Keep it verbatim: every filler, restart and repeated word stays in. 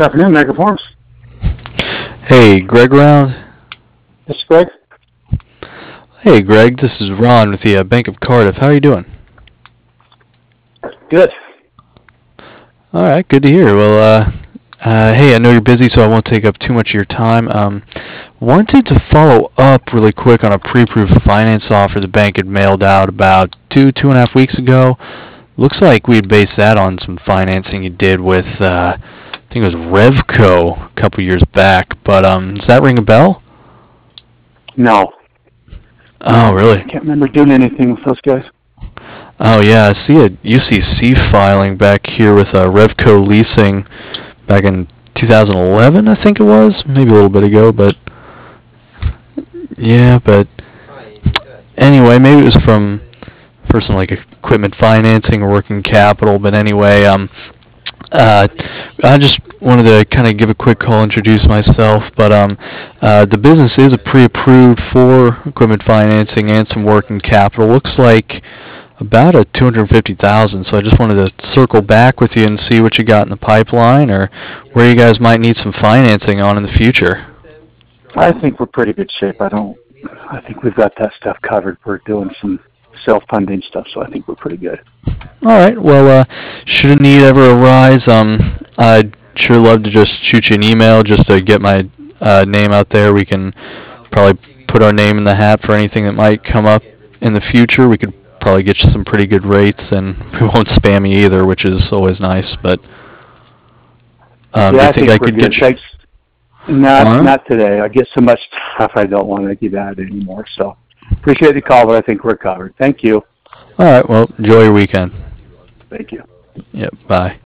afternoon, Megaforms. Hey, Greg around? This is Greg. Hey, Greg, this is Ron with the uh, Bank of Cardiff. How are you doing? Good. All right, good to hear. Well, uh, uh, hey, I know you're busy, so I won't take up too much of your time. Um, wanted to follow up really quick on a pre-approved finance offer the bank had mailed out about two, two and a half weeks ago. Looks like we'd based that on some financing you did with, uh, I think it was Revco a couple years back. But um, does that ring a bell? No. Oh, no, really? I can't remember doing anything with those guys. Oh, yeah, I see a U C C filing back here with uh, Revco Leasing back in two thousand eleven, I think it was. Maybe a little bit ago, but... Yeah, but... Anyway, maybe it was from for some, like, equipment financing or working capital, but anyway, um... Uh, I just wanted to kind of give a quick call, introduce myself, but um, uh, the business is a pre-approved for equipment financing and some working capital. Looks like about a two hundred fifty thousand dollars, so I just wanted to circle back with you and see what you got in the pipeline or where you guys might need some financing on in the future. I think we're pretty good shape. I don't. I think we've got that stuff covered. We're doing some self-funding stuff, so I think we're pretty good. All right. Well, uh, should a need ever arise, um, I'd sure love to just shoot you an email just to get my uh, name out there. We can probably put our name in the hat for anything that might come up in the future. We could probably get you some pretty good rates, and we won't spam you either, which is always nice. But um, yeah, do you I think, think I we're could good. get you? Thanks. Not, All right. not today. I get so much stuff I don't want to give out anymore. So appreciate the call, but I think we're covered. Thank you. All right. Well, enjoy your weekend. Thank you. Yep. Bye.